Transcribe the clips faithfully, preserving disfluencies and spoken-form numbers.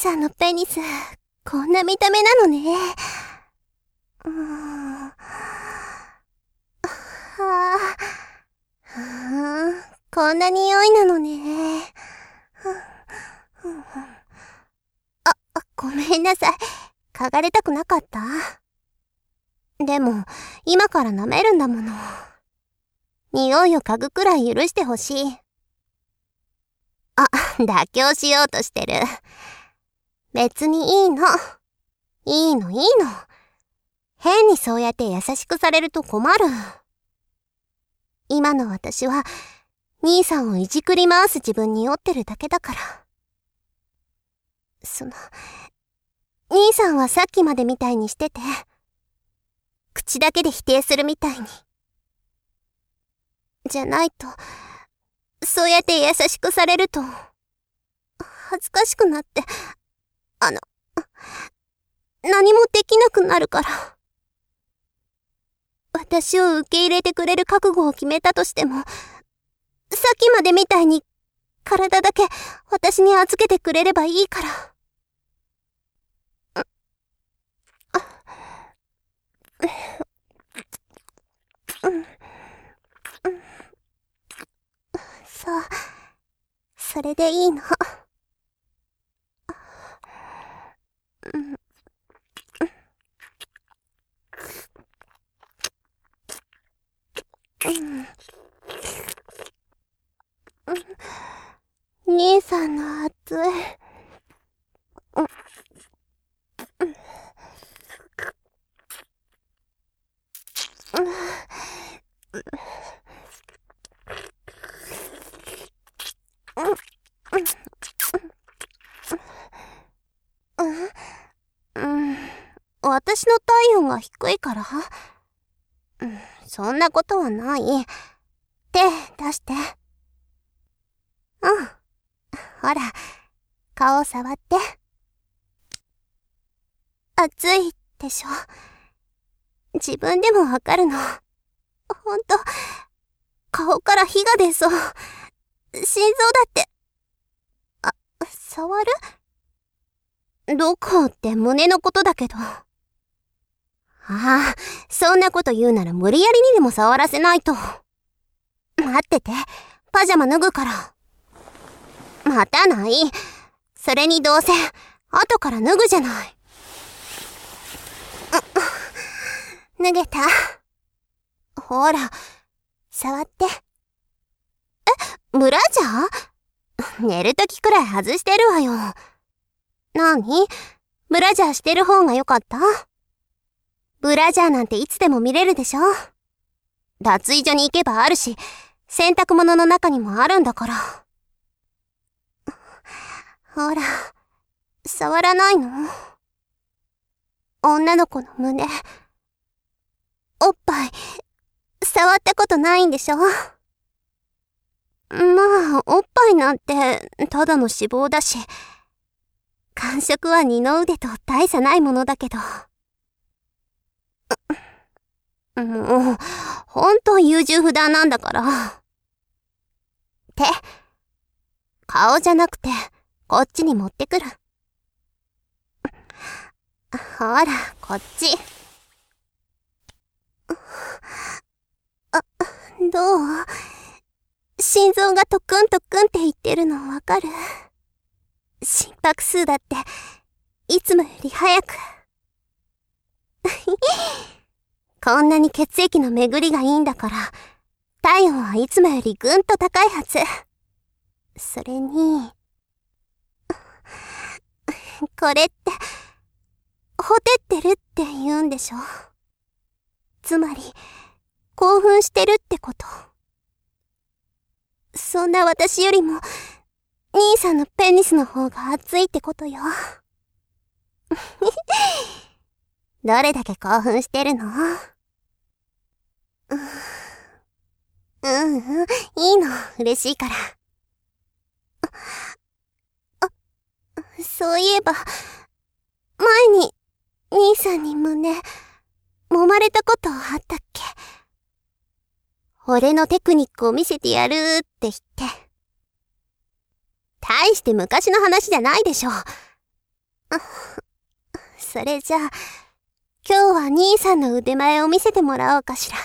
さんのペニス、こんな見た目なのね。うーん。はあ、はあ、こんな匂いなのね。あ、ごめんなさい。嗅がれたくなかった？でも、今から舐めるんだもの。匂いを嗅ぐくらい許してほしい。あ、妥協しようとしてる。別にいいの。いいのいいの。変にそうやって優しくされると困る。今の私は、兄さんをいじくり回す自分に酔ってるだけだから。その、兄さんはさっきまでみたいにしてて、口だけで否定するみたいに。じゃないと、そうやって優しくされると、恥ずかしくなって、あの、何もできなくなるから。私を受け入れてくれる覚悟を決めたとしても、さっきまでみたいに体だけ私に預けてくれればいいから。そう、それでいいの。兄さんの熱い。私の体温が低いから？うん、そんなことはない。手出して。うん。ほら、顔触って。熱いでしょ。自分でもわかるの。ほんと、顔から火が出そう。心臓だって。あ、触る？どこって胸のことだけど。ああ、そんなこと言うなら無理やりにでも触らせないと。待ってて、パジャマ脱ぐから。待たない。それにどうせ、後から脱ぐじゃない。脱げた？ほら、触って。え、ブラジャー？寝るときくらい外してるわよ。なに？ブラジャーしてる方がよかった？ブラジャーなんていつでも見れるでしょ？脱衣所に行けばあるし、洗濯物の中にもあるんだから。ほら、触らないの？女の子の胸、おっぱい、触ったことないんでしょ？まあ、おっぱいなんて、ただの脂肪だし、感触は二の腕と大差ないものだけど。もう、ほんと優柔不断なんだから。手、顔じゃなくて、こっちに持ってくる。ほら、こっち。あ、どう？心臓がトクントクンって言ってるのわかる？心拍数だって、いつもより早く。こんなに血液の巡りがいいんだから、体温はいつもよりぐんと高いはず。それに、これって、ほてってるって言うんでしょ？つまり、興奮してるってこと。そんな私よりも、兄さんのペニスの方が熱いってことよ。どれだけ興奮してるの？ううんうん、いいの、嬉しいから。あ、そういえば、前に、兄さんに胸、揉まれたことあったっけ？俺のテクニックを見せてやるって言って。大して昔の話じゃないでしょ。 それじゃあ、今日は兄さんの腕前を見せてもらおうかしら。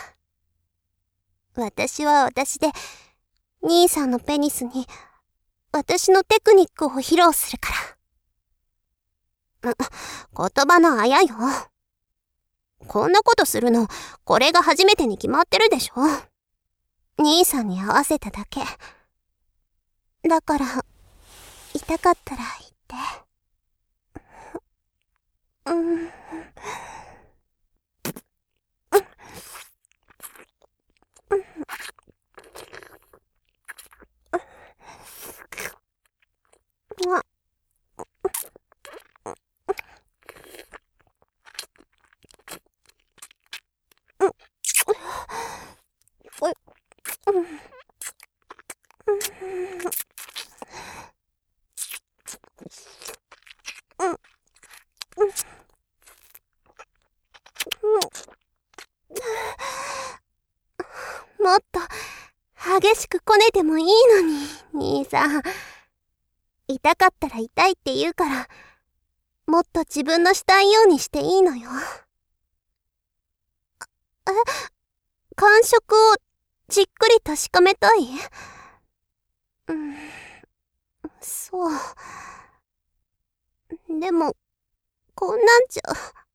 私は私で、兄さんのペニスに、私のテクニックを披露するから。言葉のあやよ。こんなことするの、これが初めてに決まってるでしょ。兄さんに合わせただけ。だから、痛かったら言って。うん。もっと激しくこねてもいいのに、兄さん。痛かったら痛いって言うから、もっと自分のしたいようにしていいのよ。え、感触をじっくり確かめたい？うん、そう。でも、こんなんじゃ。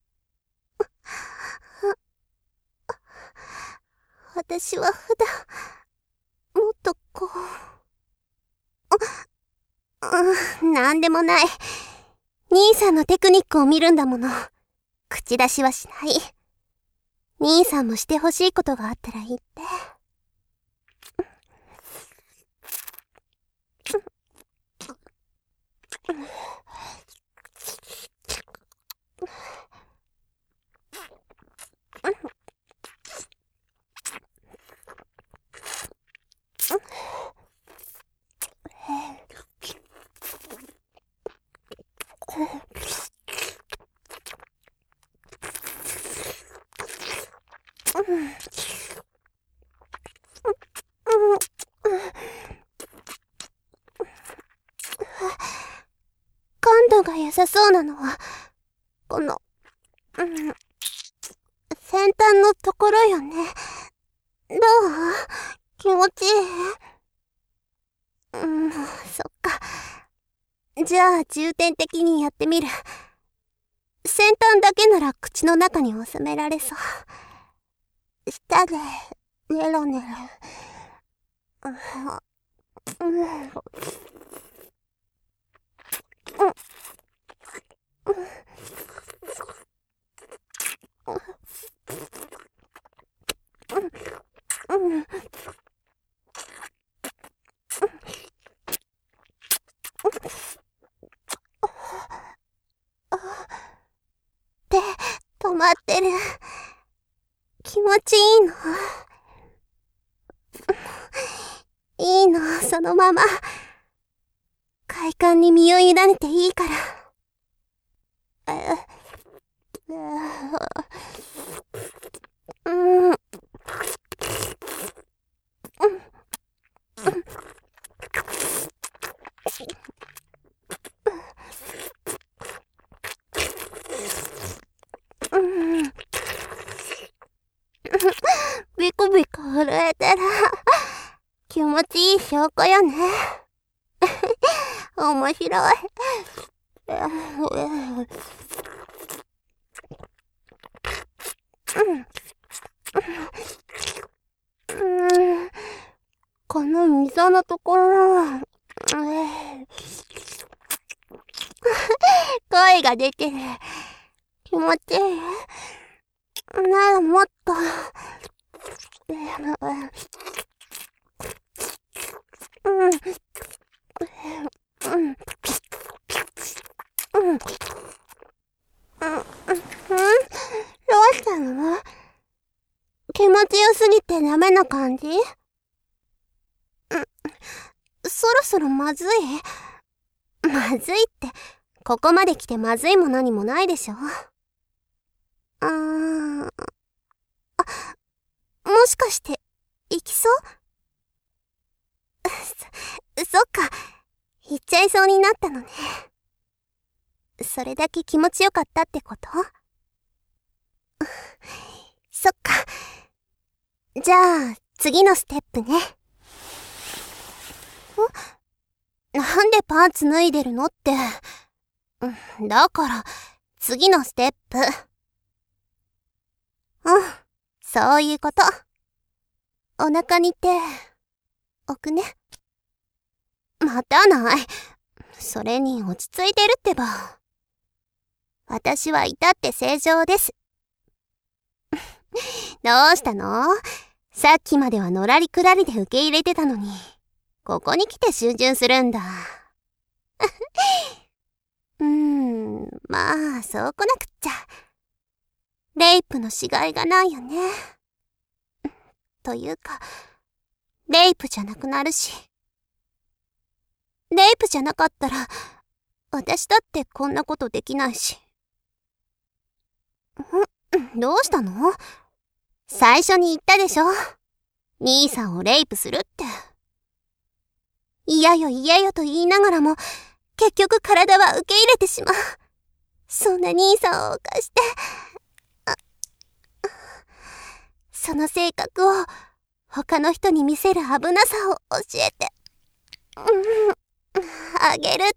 私は普段、もっとこう、うん、なんでもない。兄さんのテクニックを見るんだもの。口出しはしない。兄さんもしてほしいことがあったら言って。感度が良さそうなのは、この、うん、先端のところよね。どう？気持ちいい？うん、そっか。じゃあ重点的にやってみる。先端だけなら口の中に収められそう。舌で、ネロネロ。うん。うん。うん。手、止まってる。気持ちいいの？いいの、そのまま。快感に身を委ねていいから。うん。うん。ビクビク震えてる。気持ちいい証拠よね。面白い。うん、この溝のところ、声が出てる。気持ちいい。ならもっと。うん。うん。うん。うん。うん。どうしたの？気持ちよすぎてダメな感じ？うん。そろそろまずい？まずいって、ここまで来てまずいも何もないでしょ。うーん。あ、もしかして、行きそう？そ、そっか。行っちゃいそうになったのね。 それだけ気持ちよかったってこと？そっか。じゃあ、次のステップね。ん？なんでパンツ脱いでるのって。だから、次のステップ。うん、そういうこと。お腹に手、置くね。待たない。それに落ち着いてるってば。私は至って正常です。どうしたの？さっきまではのらりくらりで受け入れてたのに、ここに来て逡巡するんだ。うーん、まあ、そう来なくっちゃ。レイプのしがいがないよね。というか、レイプじゃなくなるし。レイプじゃなかったら、私だってこんなことできないし。ん？どうしたの？最初に言ったでしょ？兄さんをレイプするって。嫌よ嫌よと言いながらも、結局体は受け入れてしまう。そんな兄さんを犯して。その性格を他の人に見せる危なさを教えて、うん、あげるって。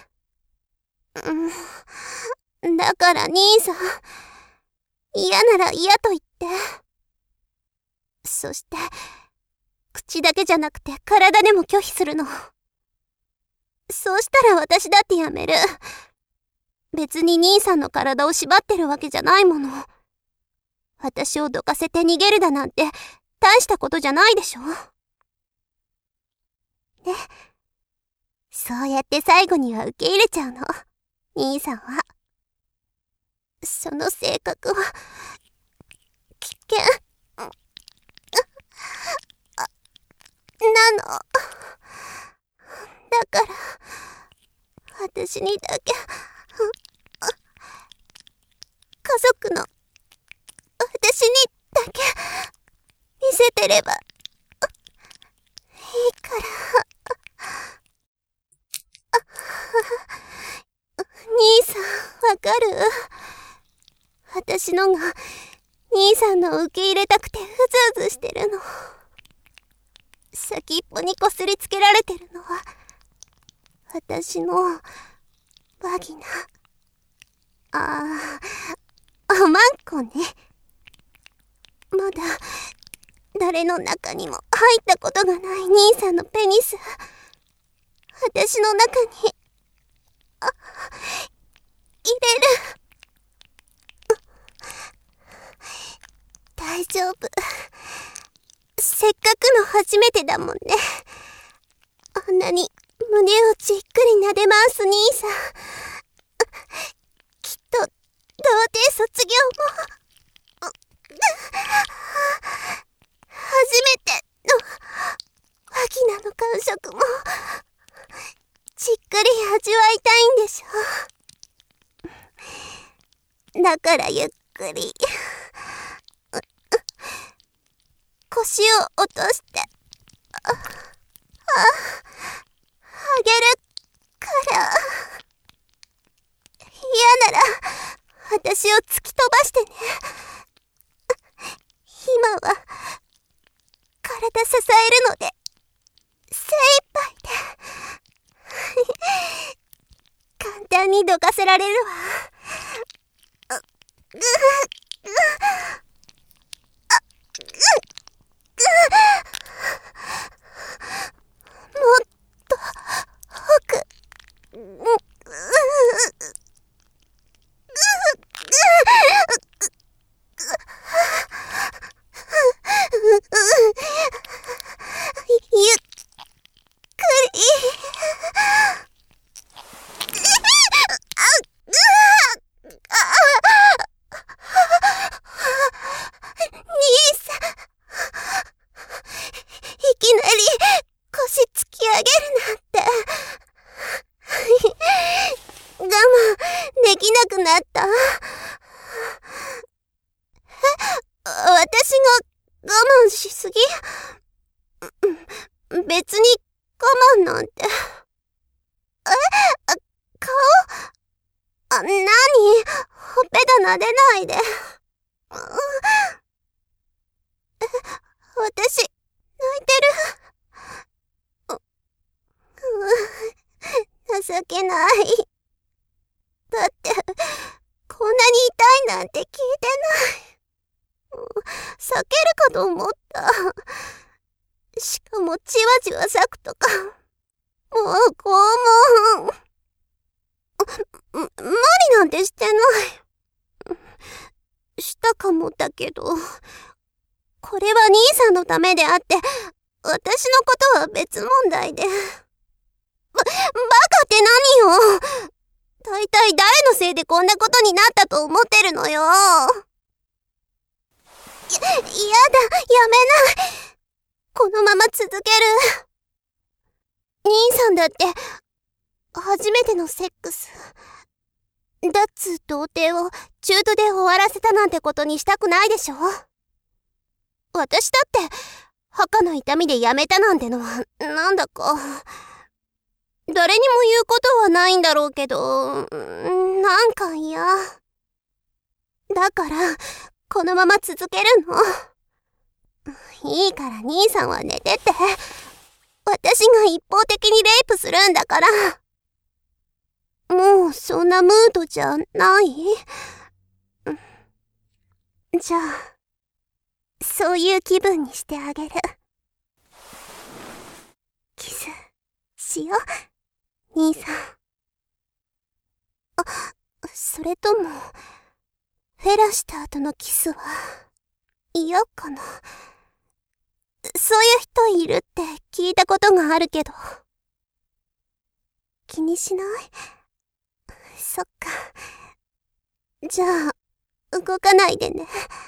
うん、だから兄さん、嫌なら嫌と言って。そして、口だけじゃなくて体でも拒否するの。そうしたら私だってやめる。別に兄さんの体を縛ってるわけじゃないもの。私をどかせて逃げるだなんて大したことじゃないでしょ。ね。そうやって最後には受け入れちゃうの。兄さんは。その性格は危険なの。だから私にだけ家族の私にだけ見せてればいいから。兄さん、わかる？私のが兄さんの受け入れたくてうずうずしてるの。先っぽにこすりつけられてるのは私のバギナ。ああ、おまんこね。まだ誰の中にも入ったことがない兄さんのペニス、私の中にあ入れる。大丈夫。せっかくの初めてだもんね。あんなに胸をじっくり撫で回す兄さん。きっと童貞卒業も初めてのバギナの感触もじっくり味わいたいんでしょ。だからゆっくり腰を落としてあ、あ、あげるから嫌なら私を突き飛ばしてね。今は体支えるので精一杯で簡単にどかせられるわ。ぐぐあぐもっと奥ゆっくり兄さん、いきなり腰突き上げるなんて我慢できなくなった。私が我慢しすぎ？別に我慢なんて。え？顔？ なに？ほっぺた撫でないで。私、泣いてる。情けない。だって、こんなに痛いなんて聞いてない。避けるかと思った。しかもじわじわ咲くとか。もう拷問。無理なんてしてない。したかもだけど、これは兄さんのためであって、私のことは別問題で。ば、バカって何よ。大体誰のせいでこんなことになったと思ってるのよ。や、やだ、やめない。このまま続ける。兄さんだって、初めてのセックス、脱童貞を中途で終わらせたなんてことにしたくないでしょ。私だって、墓の痛みでやめたなんてのは、なんだか、誰にも言うことはないんだろうけど、なんか嫌。だから、このまま続けるの。いいから兄さんは寝てって。私が一方的にレイプするんだから。もうそんなムードじゃない？じゃあ、そういう気分にしてあげる。キスしよう、兄さん。あ、それともフェラした後のキスは嫌かな。そういう人いるって聞いたことがあるけど。気にしない？そっか。じゃあ動かないでね。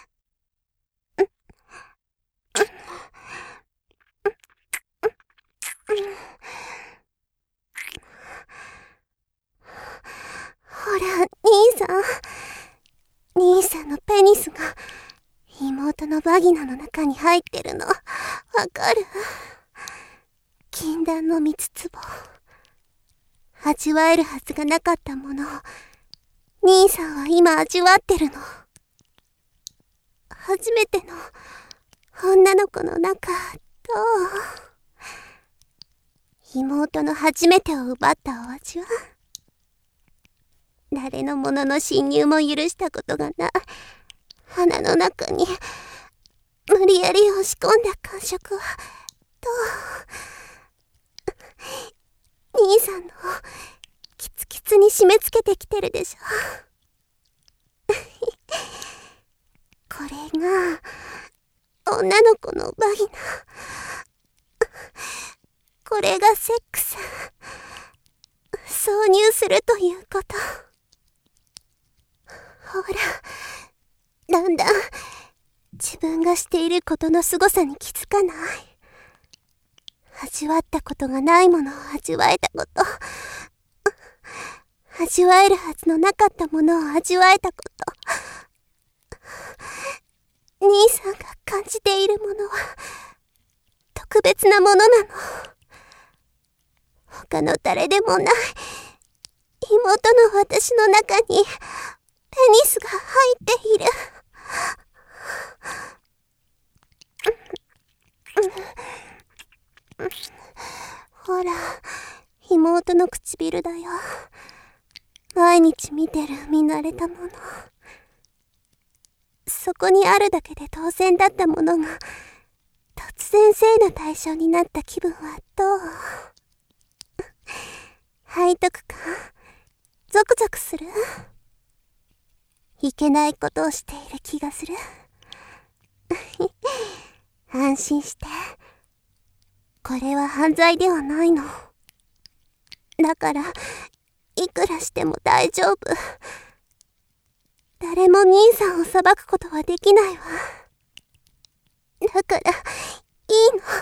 ほら、兄さん。兄さんのペニスが妹のバギナの中に入ってるの、わかる？禁断の蜜壺。味わえるはずがなかったものを、兄さんは今味わってるの。初めての女の子の中、どう？妹の初めてを奪ったお味は？誰のものの侵入も許したことがない鼻の中に無理やり押し込んだ感触はどう？兄さんのキツキツに締め付けてきてるでしょ。これが女の子のバギナ。これがセックス。挿入するということ。ほら、だんだん自分がしていることの凄さに気づかない？味わったことがないものを味わえたこと。味わえるはずのなかったものを味わえたこと。兄さんが感じているものは特別なものなの。他の誰でもない妹の私の中にペニスが入っている。ほら、妹の唇だよ。毎日見てる見慣れたもの。そこにあるだけで当然だったものが突然性の対象になった気分はどう？背徳感？ゾクゾクする？いけないことをしている気がする。安心して。これは犯罪ではないの。だから、いくらしても大丈夫。誰も兄さんを裁くことはできないわ。だから、いいの。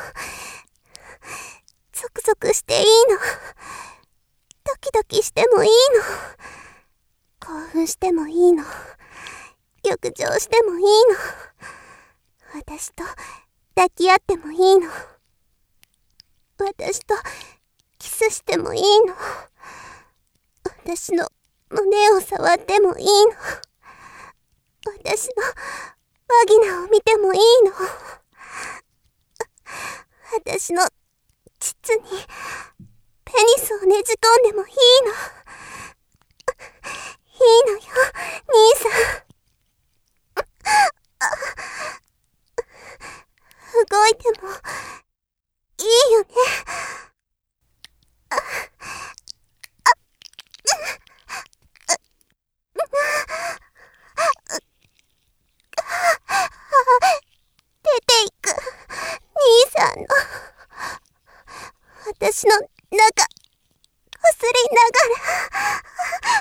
ゾクゾクしていいの。ドキドキしてもいいの。興奮してもいいの。浴場してもいいの。私と抱き合ってもいいの。私とキスしてもいいの。私の胸を触ってもいいの。私のバギナを見てもいいの。私の膣にペニスをねじ込んでもいいの。いいのよ、兄さん。動いてもいいよね。出ていく兄さんの私の中こすりながら、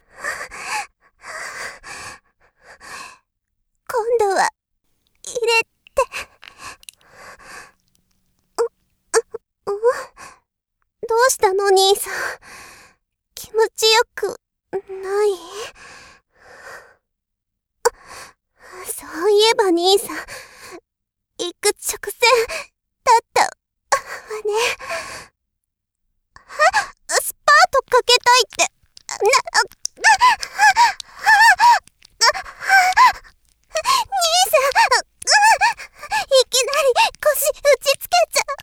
今度は入れて。う、う、どうしたの兄さん。気持ちよくない？そういえば兄さん、行く直線だったわね。スパートかけたいって、な、兄さん、いきなり腰打ちつけちゃう。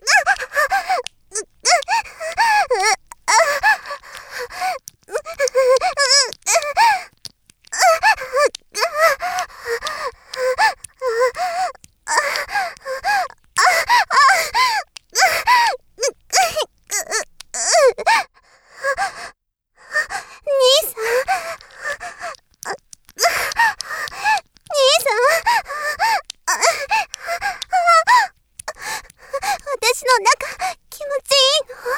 私の中気持ちいいの。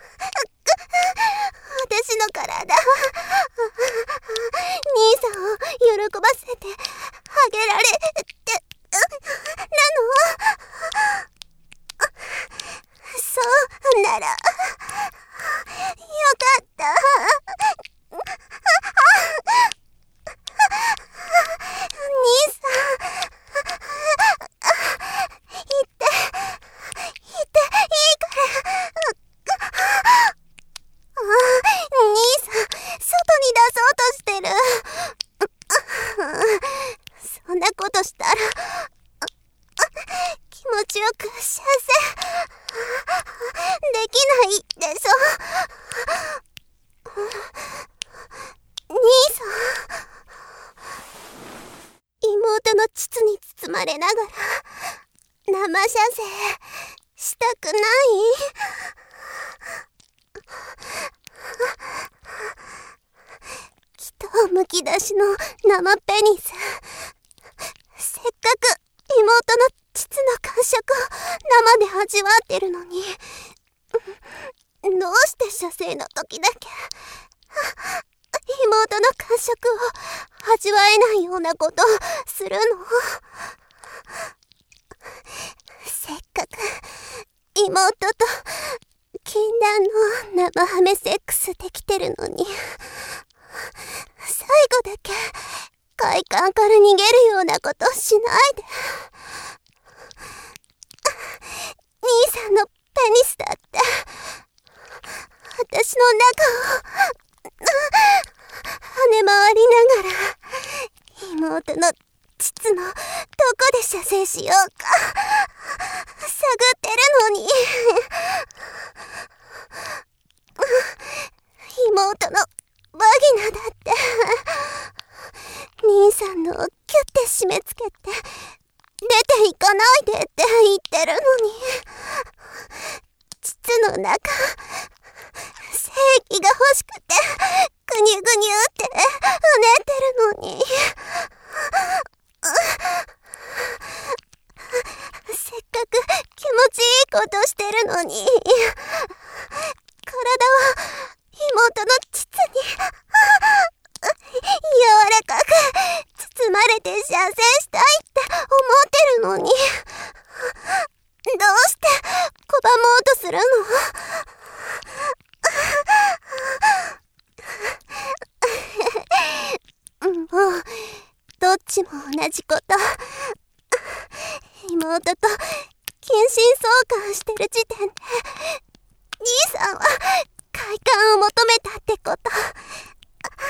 私の体、兄さんを喜ばせてあげられてなの。そうならよかった。兄さん、言って言っていいから。あ、兄さん、外に出そうとしてる。そんなことしたら気持ちよく射精できないでしょ。兄さん、妹の膣に包まれながら生射精したくない？北をむき出しの生ペニス。せっかく妹の膣の感触を生で味わってるのに、どうして射精の時だけ妹の感触を味わえないようなことをするの？せっかく妹と禁断の生ハメセックスできてるのに、最後だけ快感から逃げるようなことしないで。兄さんのペニスだって私の中を跳ね回りながら妹の膣のどこで射精しようか探ってるのに、妹のバギナだって兄さんのをキュッて締め付けて出ていかないでって言ってるのに、膣の中精液が欲しくてぐにゅぐにゅってうねってるのに、せっかく気持ちいいことしてるのに、体は妹の膣に柔らかく包まれて射精したいって思ってるのに、どうして拒もうとするの？もうどっちも同じこと。妹と近親相関してる時点で兄さんは快感を求めたってこと。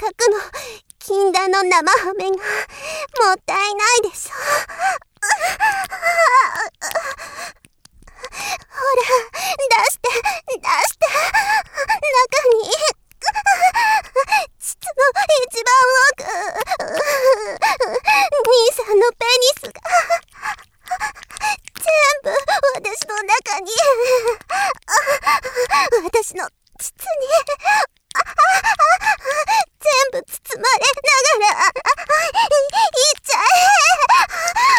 かくの禁断の生ハメがもったいないでしょ。ほら、出して、出して、中に、膣の一番奥、兄さんのペニスが、全部私の中に、私の膣に、全部包まれながら、いっちゃえ。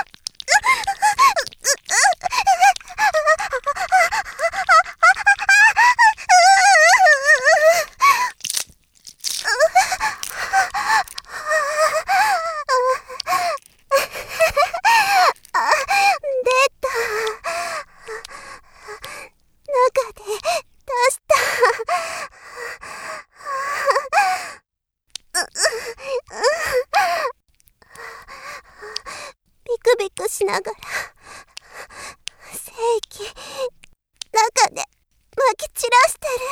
ビクビクしながら精液中でまき散らしてる。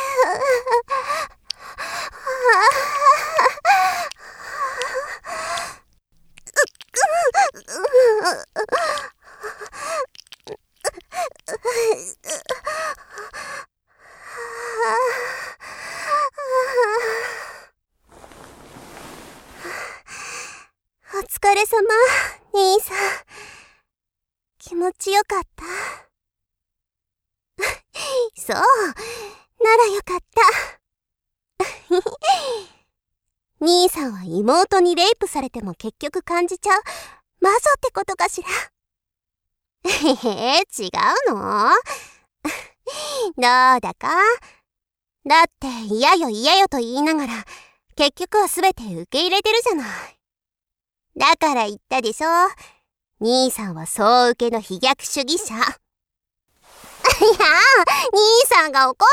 お疲れ様、兄さん。気持ちよかった？そう、ならよかった。兄さんは妹にレイプされても結局感じちゃうマゾってことかしら。へへ、違うの？どうだか？だって嫌よ嫌よと言いながら結局は全て受け入れてるじゃない。だから言ったでしょ。兄さんは総受けの非逆主義者。いやー、兄さんが怒った。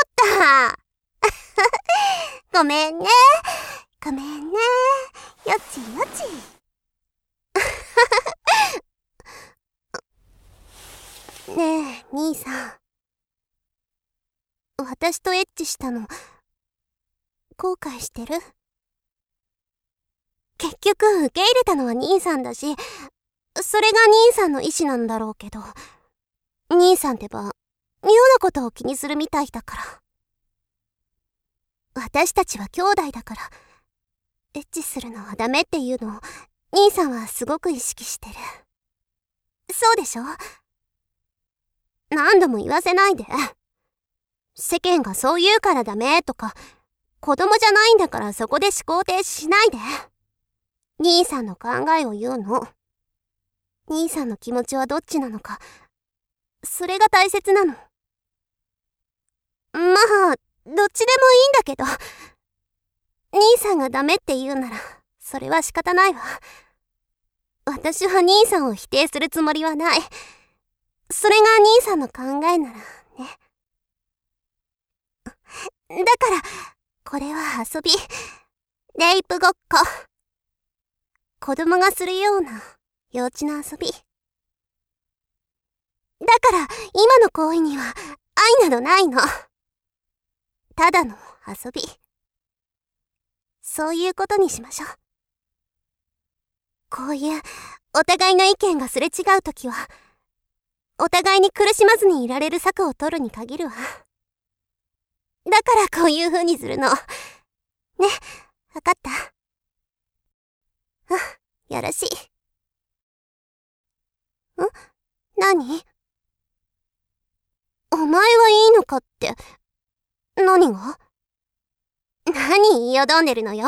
ごめんね。ごめんね。よちよち。ねえ、兄さん。私とエッチしたの、後悔してる？結局受け入れたのは兄さんだし、それが兄さんの意思なんだろうけど、兄さんってば妙なことを気にするみたいだから。私たちは兄弟だから、エッチするのはダメっていうのを兄さんはすごく意識してる。そうでしょ？何度も言わせないで。世間がそう言うからダメとか、子供じゃないんだからそこで思考停止しないで。兄さんの考えを言うの。兄さんの気持ちはどっちなのか、それが大切なの。まあ、どっちでもいいんだけど、兄さんがダメって言うなら、それは仕方ないわ。私は兄さんを否定するつもりはない。それが兄さんの考えならね。だから、これは遊び。レイプごっこ。子供がするような幼稚な遊び。だから今の行為には愛などないの。ただの遊び。そういうことにしましょう。こういうお互いの意見がすれ違うときは、お互いに苦しまずにいられる策を取るに限るわ。だからこういう風にするの。ね、わかった？うん、よろしい。ん？何？お前はいいのかって、何が？何言いよどんでるのよ。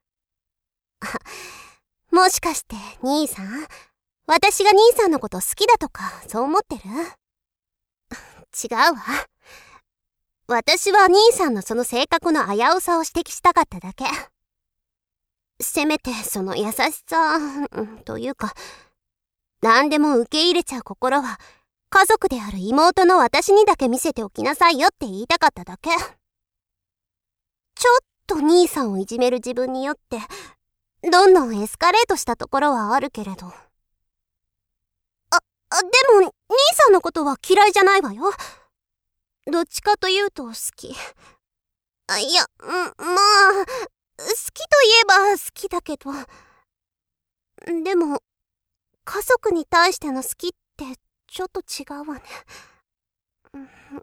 もしかして兄さん、私が兄さんのこと好きだとかそう思ってる？違うわ。私は兄さんのその性格の危うさを指摘したかっただけ。せめてその優しさ、うん、というか、何でも受け入れちゃう心は家族である妹の私にだけ見せておきなさいよって言いたかっただけ。ちょっと兄さんをいじめる自分によってどんどんエスカレートしたところはあるけれど。あ、あ、でも兄さんのことは嫌いじゃないわよ。どっちかというと好き。あ、いや、ん、まあ、 きといえば好きだけど、でも家族に対しての好きってちょっと違うわね。ま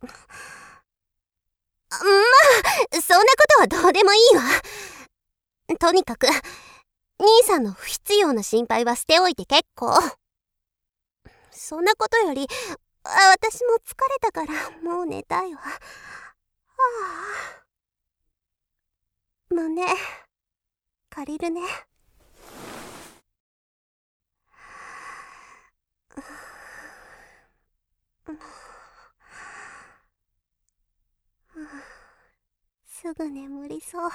あ、そんなことはどうでもいいわ。とにかく兄さんの不必要な心配は捨ておいて結構。そんなことより、あ、私も疲れたからもう寝たいわ。はあ、胸借りるね。すぐ眠りそう。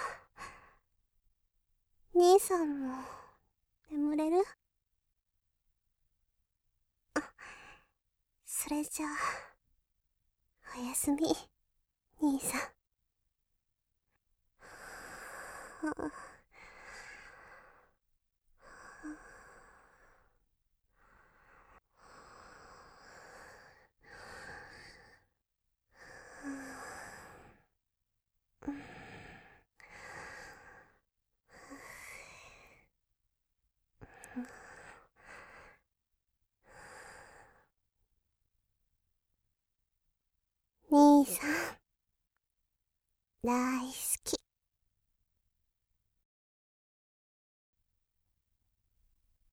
兄さんも眠れる？それじゃあ、おやすみ、兄さん。兄さん、大好き。